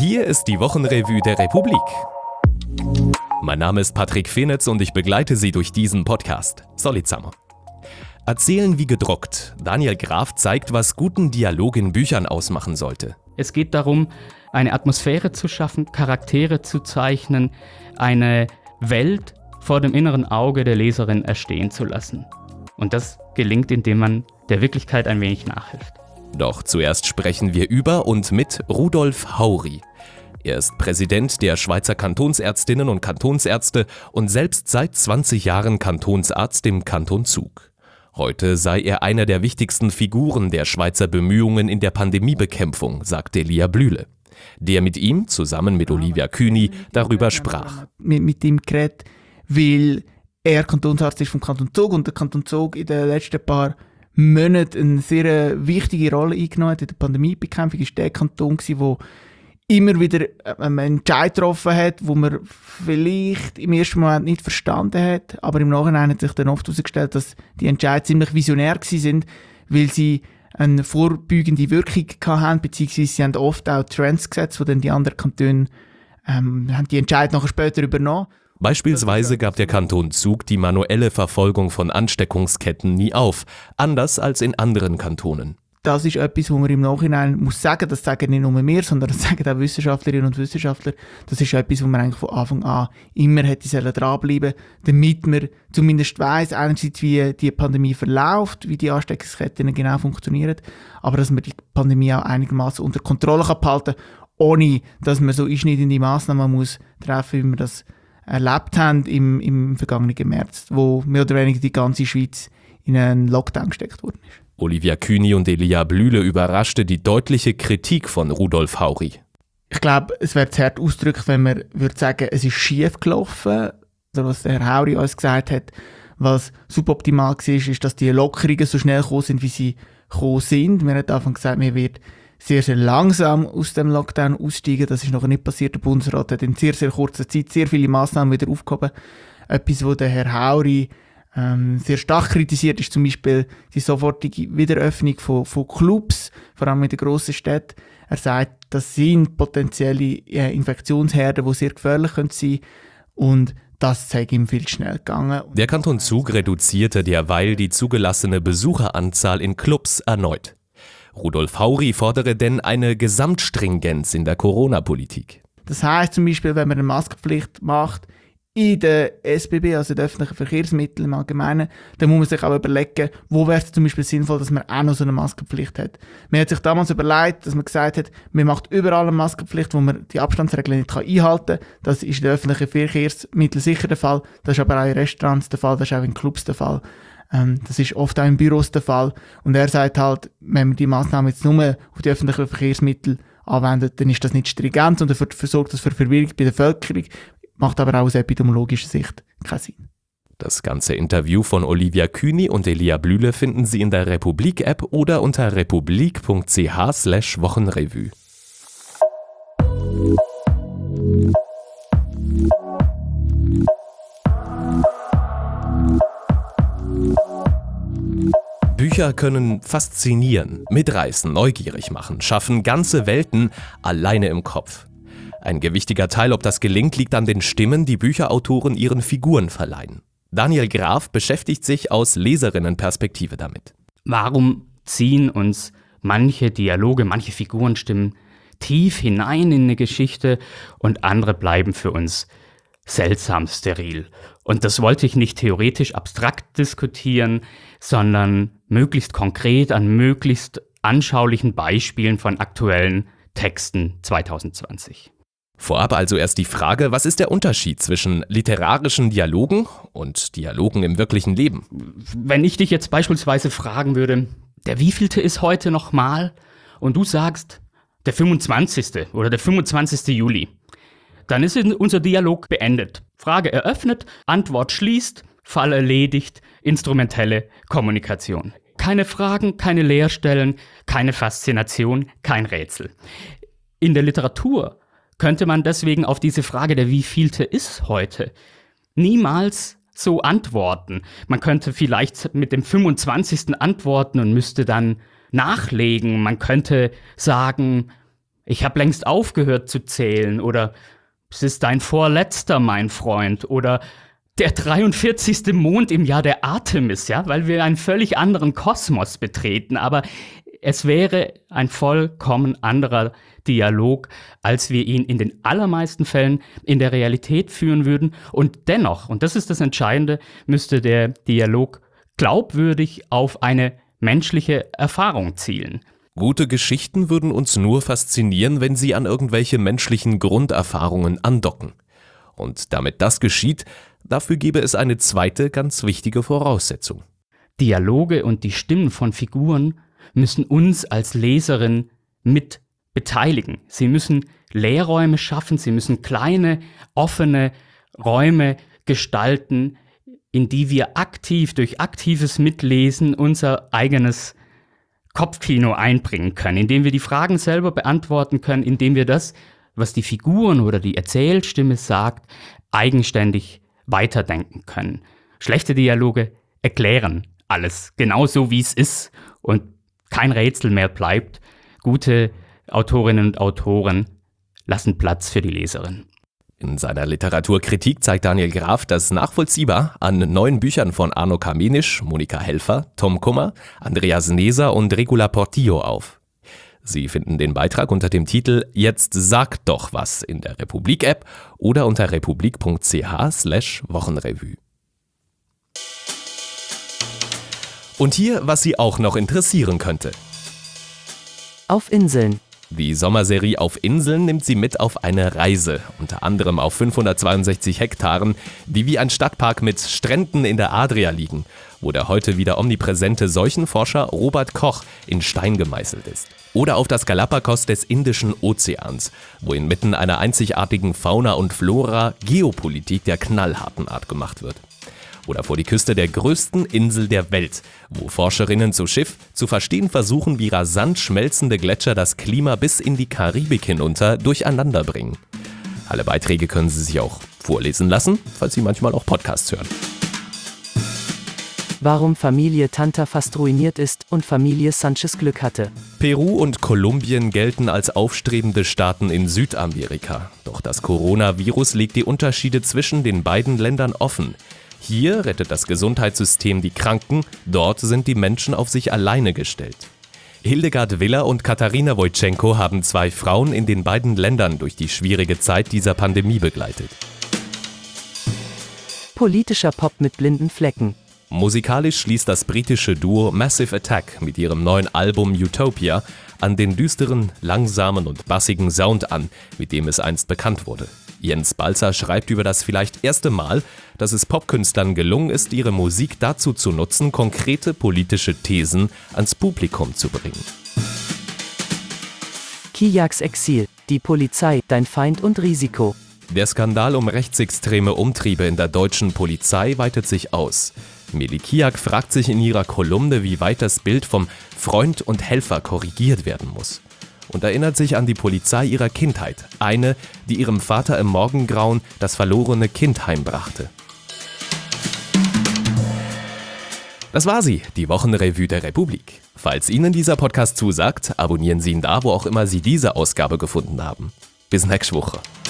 Hier ist die Wochenrevue der Republik. Mein Name ist Patrick Fenitz und ich begleite Sie durch diesen Podcast. Solid zusammen. Erzählen wie gedruckt. Daniel Graf zeigt, was guten Dialog in Büchern ausmachen sollte. Es geht darum, eine Atmosphäre zu schaffen, Charaktere zu zeichnen, eine Welt vor dem inneren Auge der Leserin erstehen zu lassen. Und das gelingt, indem man der Wirklichkeit ein wenig nachhilft. Doch zuerst sprechen wir über und mit Rudolf Haury. Er ist Präsident der Schweizer Kantonsärztinnen und Kantonsärzte und selbst seit 20 Jahren Kantonsarzt im Kanton Zug. Heute sei er einer der wichtigsten Figuren der Schweizer Bemühungen in der Pandemiebekämpfung, sagte Lia Blühle, der mit ihm, zusammen mit Olivia Kühni, darüber sprach. Mit ihm geredet, weil er Kantonsarzt ist vom Kanton Zug und der Kanton Zug in den letzten paar Monaten eine sehr wichtige Rolle eingenommen hat. In der Pandemiebekämpfung war der Kanton, der immer wieder einen Entscheid getroffen hat, wo man vielleicht im ersten Moment nicht verstanden hat, aber im Nachhinein hat sich dann oft herausgestellt, dass die Entscheide ziemlich visionär waren, weil sie eine vorbeugende Wirkung hatten, beziehungsweise sie haben oft auch Trends gesetzt, die dann die anderen Kantone haben die Entscheid nachher später übernommen. Beispielsweise gab der Kanton Zug die manuelle Verfolgung von Ansteckungsketten nie auf, anders als in anderen Kantonen. Das ist etwas, wo man im Nachhinein muss sagen, das sagen nicht nur wir, sondern das sagen auch Wissenschaftlerinnen und Wissenschaftler. Das ist etwas, wo man eigentlich von Anfang an immer hätte dranbleiben sollen, damit man zumindest weiss, einerseits wie die Pandemie verläuft, wie die Ansteckungsketten genau funktionieren, aber dass man die Pandemie auch einigermaßen unter Kontrolle behalten kann, ohne dass man so einschneidende Massnahmen muss treffen, wie wir das erlebt haben im vergangenen März, wo mehr oder weniger die ganze Schweiz in einen Lockdown gesteckt worden ist. Olivia Kühni und Lia Blühle überraschte die deutliche Kritik von Rudolf Haury. Ich glaube, es wäre zu hart ausgedrückt, wenn man würde sagen, es ist schief gelaufen. Also was der Herr Haury uns gesagt hat, was suboptimal war, ist, dass die Lockerungen so schnell gekommen sind, wie sie gekommen sind. Wir haben davon gesagt, man wird sehr, sehr langsam aus dem Lockdown aussteigen. Das ist noch nicht passiert. Der Bundesrat hat in sehr, sehr kurzer Zeit sehr viele Massnahmen wieder aufgehoben. Etwas, wo der Herr Haury sehr stark kritisiert, ist zum Beispiel die sofortige Wiederöffnung von Clubs, vor allem in den grossen Städten. Er sagt, das sind potenzielle Infektionsherden, die sehr gefährlich sein können. Und das sei ihm viel schnell gegangen. Der Kanton Zug reduzierte derweil die zugelassene Besucheranzahl in Clubs erneut. Rudolf Haury fordere denn eine Gesamtstringenz in der Corona-Politik. Das heisst zum Beispiel, wenn man eine Maskenpflicht macht in den SBB, also den öffentlichen Verkehrsmitteln im Allgemeinen, dann muss man sich auch überlegen, wo wäre es zum Beispiel sinnvoll, dass man auch noch so eine Maskenpflicht hat. Man hat sich damals überlegt, dass man gesagt hat, man macht überall eine Maskenpflicht, wo man die Abstandsregeln nicht einhalten kann. Das ist in den öffentlichen Verkehrsmitteln sicher der Fall. Das ist aber auch in Restaurants der Fall, das ist auch in Clubs der Fall. Das ist oft auch in Büros der Fall. Und er sagt halt, wenn man die Massnahmen jetzt nur auf die öffentlichen Verkehrsmittel anwendet, dann ist das nicht stringent und dafür sorgt das für Verwirrung bei der Bevölkerung. Macht aber auch aus epidemiologischer Sicht keinen Sinn. Das ganze Interview von Olivia Kühni und Lia Blühle finden Sie in der Republik-App oder unter republik.ch/Wochenrevue. Bücher können faszinieren, mitreißen, neugierig machen, schaffen ganze Welten alleine im Kopf. Ein gewichtiger Teil, ob das gelingt, liegt an den Stimmen, die Bücherautoren ihren Figuren verleihen. Daniel Graf beschäftigt sich aus Leserinnenperspektive damit. Warum ziehen uns manche Dialoge, manche Figurenstimmen tief hinein in eine Geschichte und andere bleiben für uns seltsam steril? Und das wollte ich nicht theoretisch abstrakt diskutieren, sondern möglichst konkret an möglichst anschaulichen Beispielen von aktuellen Texten 2020. Vorab also erst die Frage, was ist der Unterschied zwischen literarischen Dialogen und Dialogen im wirklichen Leben? Wenn ich dich jetzt beispielsweise fragen würde, der wievielte ist heute nochmal? Und du sagst, der 25. oder der 25. Juli. Dann ist unser Dialog beendet. Frage eröffnet, Antwort schließt, Fall erledigt, instrumentelle Kommunikation. Keine Fragen, keine Leerstellen, keine Faszination, kein Rätsel. In der Literatur könnte man deswegen auf diese Frage, der wievielte ist heute, niemals so antworten. Man könnte vielleicht mit dem 25. antworten und müsste dann nachlegen. Man könnte sagen, Ich habe längst aufgehört zu zählen oder es ist dein vorletzter, mein Freund oder der 43. Mond im Jahr der Artemis, ja, weil wir einen völlig anderen Kosmos betreten, aber es wäre ein vollkommen anderer Dialog, als wir ihn in den allermeisten Fällen in der Realität führen würden. Und dennoch, und das ist das Entscheidende, müsste der Dialog glaubwürdig auf eine menschliche Erfahrung zielen. Gute Geschichten würden uns nur faszinieren, wenn sie an irgendwelche menschlichen Grunderfahrungen andocken. Und damit das geschieht, dafür gäbe es eine zweite ganz wichtige Voraussetzung. Dialoge und die Stimmen von Figuren müssen uns als Leserin mit beteiligen. Sie müssen Leerräume schaffen, sie müssen kleine, offene Räume gestalten, in die wir aktiv, durch aktives Mitlesen unser eigenes Kopfkino einbringen können, indem wir die Fragen selber beantworten können, indem wir das, was die Figuren oder die Erzählstimme sagt, eigenständig weiterdenken können. Schlechte Dialoge erklären alles genauso, wie es ist und kein Rätsel mehr bleibt. Gute Autorinnen und Autoren lassen Platz für die Leserin. In seiner Literaturkritik zeigt Daniel Graf das nachvollziehbar an 9 Büchern von Arno Kamenisch, Monika Helfer, Tom Kummer, Andreas Neser und Regula Portillo auf. Sie finden den Beitrag unter dem Titel »Jetzt sag doch was« in der Republik-App oder unter republik.ch/Wochenrevue. Und hier, was Sie auch noch interessieren könnte. Auf Inseln. Die Sommerserie Auf Inseln nimmt Sie mit auf eine Reise, unter anderem auf 562 Hektaren, die wie ein Stadtpark mit Stränden in der Adria liegen, wo der heute wieder omnipräsente Seuchenforscher Robert Koch in Stein gemeißelt ist. Oder auf das Galapagos des Indischen Ozeans, wo inmitten einer einzigartigen Fauna und Flora Geopolitik der knallharten Art gemacht wird. Oder vor die Küste der größten Insel der Welt, wo Forscherinnen zu Schiff zu verstehen versuchen, wie rasant schmelzende Gletscher das Klima bis in die Karibik hinunter durcheinander bringen. Alle Beiträge können Sie sich auch vorlesen lassen, falls Sie manchmal auch Podcasts hören. Warum Familie Tanta fast ruiniert ist und Familie Sanchez Glück hatte. Peru und Kolumbien gelten als aufstrebende Staaten in Südamerika. Doch das Coronavirus legt die Unterschiede zwischen den beiden Ländern offen. Hier rettet das Gesundheitssystem die Kranken, dort sind die Menschen auf sich alleine gestellt. Hildegard Willer und Katharina Wojtschenko haben 2 Frauen in den beiden Ländern durch die schwierige Zeit dieser Pandemie begleitet. Politischer Pop mit blinden Flecken. Musikalisch schließt das britische Duo Massive Attack mit ihrem neuen Album Utopia an den düsteren, langsamen und bassigen Sound an, mit dem es einst bekannt wurde. Jens Balzer schreibt über das vielleicht erste Mal, dass es Popkünstlern gelungen ist, ihre Musik dazu zu nutzen, konkrete politische Thesen ans Publikum zu bringen. Kijaks Exil, die Polizei, dein Feind und Risiko. Der Skandal um rechtsextreme Umtriebe in der deutschen Polizei weitet sich aus. Meli Kijak fragt sich in ihrer Kolumne, wie weit das Bild vom Freund und Helfer korrigiert werden muss. Und erinnert sich an die Polizei ihrer Kindheit, eine, die ihrem Vater im Morgengrauen das verlorene Kind heimbrachte. Das war sie, die Wochenrevue der Republik. Falls Ihnen dieser Podcast zusagt, abonnieren Sie ihn da, wo auch immer Sie diese Ausgabe gefunden haben. Bis nächste Woche.